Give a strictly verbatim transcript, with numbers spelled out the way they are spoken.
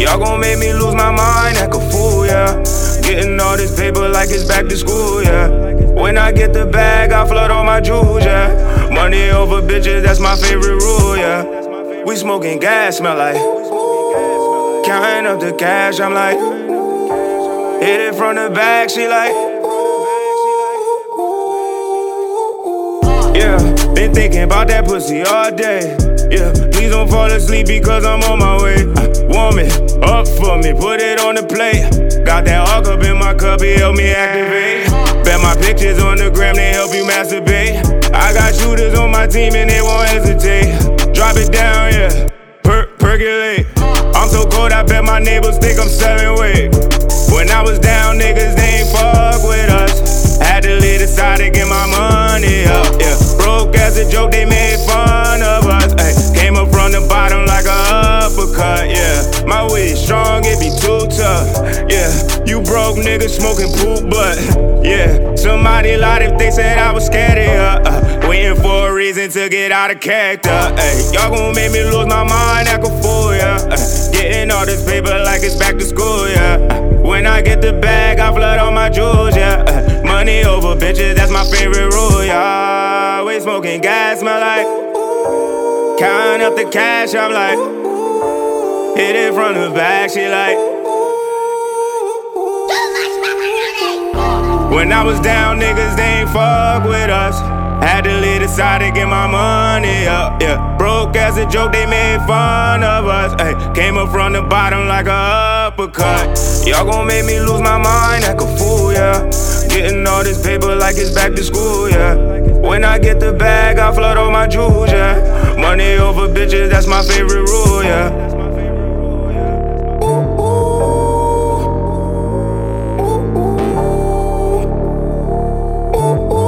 Y'all gon' make me lose my mind, act a fool, yeah. Getting all this paper like it's back to school, yeah. When I get the bag, I flood all my jewels, yeah. Money over bitches, that's my favorite rule, yeah. We smoking gas, smell like. Counting up the cash, I'm like. Hit it from the back, she like. Yeah, been thinking about that pussy all day. Yeah, please don't fall asleep because I'm on my way. Uh, warm it up for me, put it on the plate. Got that arc up in my cup, it help me activate. Bet my pictures on the gram, they help you masturbate. I got shooters on my team and they won't hesitate. Drop it down, yeah, per percolate. I'm so cold, I bet my neighbors think I'm selling weight. When I was down, niggas, they ain't fuck with us. Had to leave the side to get my money up, yeah. Broke as a joke, they made fun of us, ay. Came up from the bottom like a uppercut, yeah. My weed strong, it be too tough, yeah. You broke niggas smoking poop butt, yeah. Somebody lied if they said I was scared of ya, uh, waiting for a reason to get out of character, ay. Y'all gon' make me lose my mind, act a fool, yeah. uh, Getting all this paper like it's back to school, yeah. uh, When I get the bag, I flood all my jewels, yeah. uh, Money over bitches, that's my favorite rule, yeah. We smoking gas, smell like. Counting up the cash, I'm like. Hit it from the back, she like. When I was down, niggas, they ain't fuck with us. Had to leave the side to get my money up, yeah. Broke as a joke, they made fun of us, ay. Came up from the bottom like a uppercut. Y'all gon' make me lose my mind, act a fool, yeah. Getting all this paper like it's back to school, yeah. When I get the bag, I flood all my jewels, yeah. Money over bitches, that's my favorite rule, yeah. Ooh, ooh, ooh, ooh.